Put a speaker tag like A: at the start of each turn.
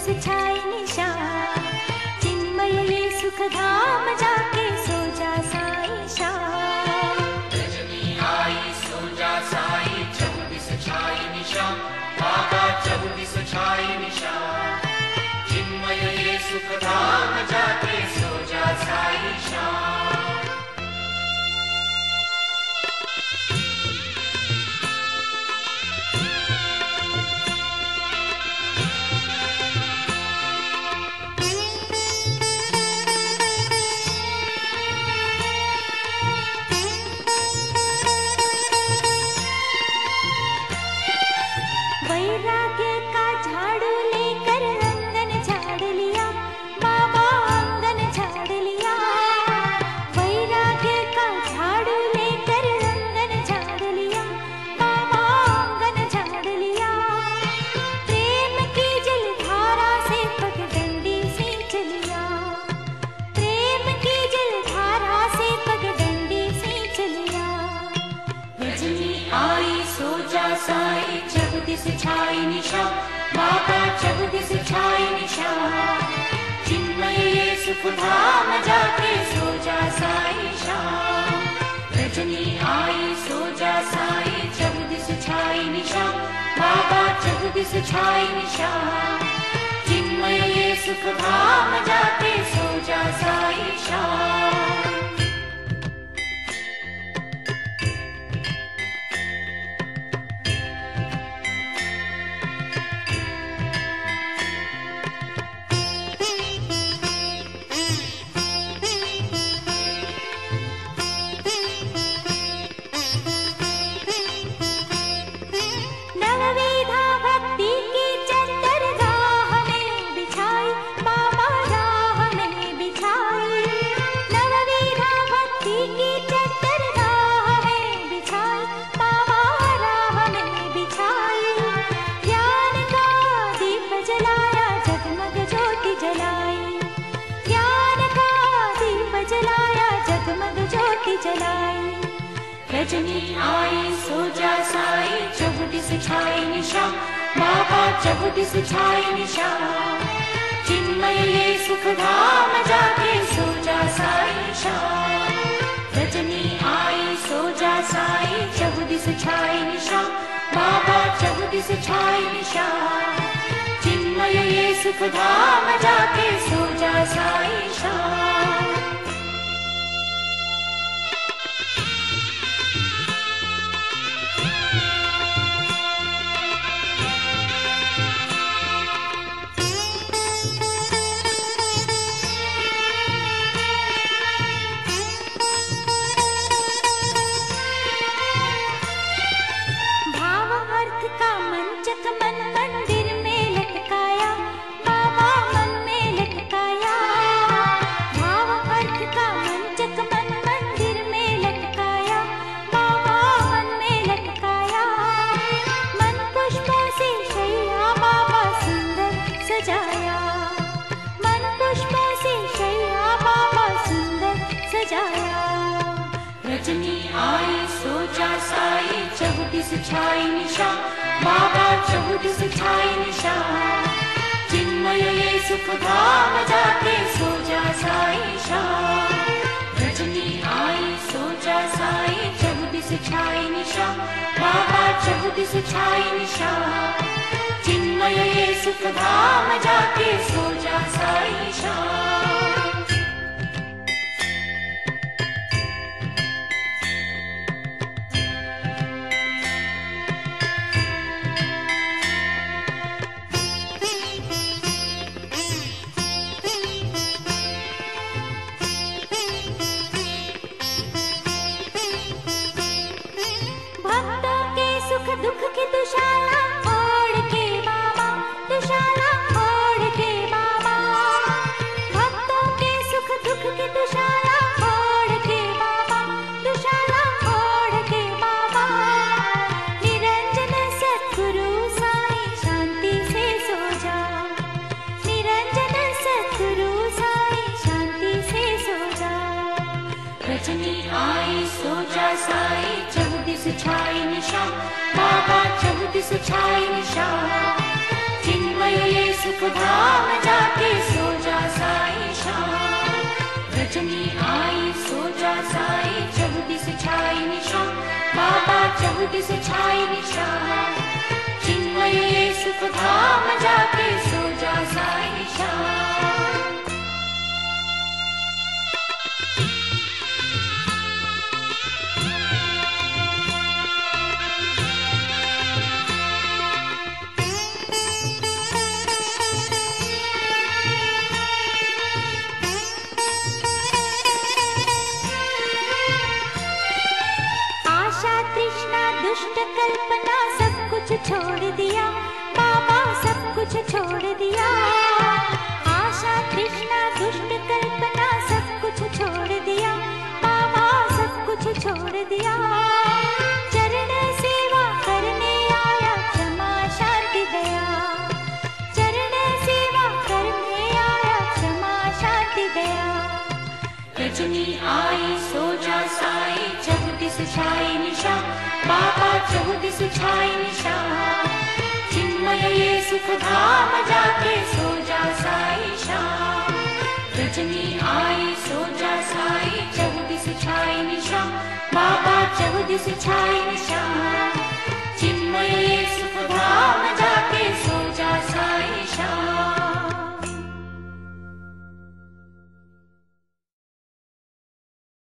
A: This छाई निशा, चिन्मय ये सुख धाम जाके सो जा साई शाम।
B: रजनी आई सो जा साई, जब दिस छाई निशा, बाबा जब दिस छाई निशा, चिन्मय ये सुख धाम जाके सो जा साई शाम।
A: वैराग्य का झाड़ू लेकर आंगन झाड़ लिया, बाबा आंगन झाड़ लिया। वैराग्य का झाड़ू लेकर आंगन झाड़ लिया, बाबा आंगन झाड़ लिया। प्रेम की जलधारा से पगडंडी सींच लिया, प्रेम की जलधारा से पगडंडी सींच लिया।
B: रजनी आई सो जा साई, जब दिस छाई निशा, बाबा जब दिस छाई निशा, चिन्मय ये सुख धाम जाके सो जा साई शाम। रजनी आई सो जा साई, जब दिस छाई निशा, बाबा जब दिस छाई निशा, चिन्मय ये सुख धाम जाके सो जा साई शाम।
A: नवविधा भक्ति की चद्दर राह में बिछाई, बाबा राह में बिछाई। नवविधा भक्ति की चद्दर राह में बिछाई, बाबा राह में बिछाई। ज्ञान का दीप जलाया, जगमग ज्योति जलाई, ज्ञान का दीप जलाया, जगमग ज्योति जलाई।
B: रजनी आई सो जा साई, जब दिस छाई निशा, बाबा जब दिस छाई निशा, चिन्मय ये सुख धाम जाके सो जा साई शाम। रजनी आई सो जा साई, जब दिस छाई निशा, बाबा जब दिस छाई निशा, चिन्मय ये सुख धाम जाके सो जा साई शाम।
A: भाव अर्थ का मंचक मन मंदिर में लटकाया, बाबा मन में लटकाया। भाव अर्थ का मंचक मन मंदिर में लटकाया, बाबा मन में लटकाया। मन पुष्पों से शैया बाबा सुंदर सजाया, मन पुष्पों से शैया बाबा सुंदर सजाया।
B: रजनी आई सो जा साई, जब दिस छाई निशा, बाबा जब दिस छाई निशा, चिन्मय ये सुख धाम जाके सो जा साई शाम। रजनी आई सो जा साई, जब दिस छाई निशा, बाबा जब दिस छाई निशा, चिन्मय ये सुख धाम जाके सो जा साई शाम।
A: भक्तों के सुख दुख की दुशाला ओढ़ के बाबा, दुशाला ओढ़ के बाबा। भक्तों के सुख दुख की दुशाला ओढ़ के बाबा, दुशाला ओढ़ के बाबा। निरंजन सद्गुरु साई शांति से सो जा, निरंजन सद्गुरु साई शांति से सो जा।
B: रजनी आई सो जा साई, जब दिस छाई निशा, बाबा जब दिस छाई निशा, चिन्मय ये सुख धाम जाके सो जा साई शाम। रजनी आई सो जा साई, चहुदिस छाई निशा, बाबा चहुदिस छाई निशा। चिन्मय ये सुख धाम जाके सो जा साई शाम।
A: दुष्ट कल्पना सब कुछ छोड़ दिया, बाबा सब कुछ छोड़ दिया। आशा तृष्णा दुष्ट कल्पना सब कुछ छोड़ दिया, बाबा सब कुछ छोड़ दिया। चरण सेवा करने आया, क्षमा शांति दया। चरण सेवा करने आया, क्षमा शांति दया।
B: रजनी आई सो जा साई, चहुदिस छाई निशा, बाबा चहुदिस छाई निशा। चिन्मय ये सुख धाम जाके सो जा साई शाम। रजनी आई सो जा साई, चहुदिस छाई निशा, बाबा चहुदिस छाई निशा। चिन्मय ये सुख धाम जाके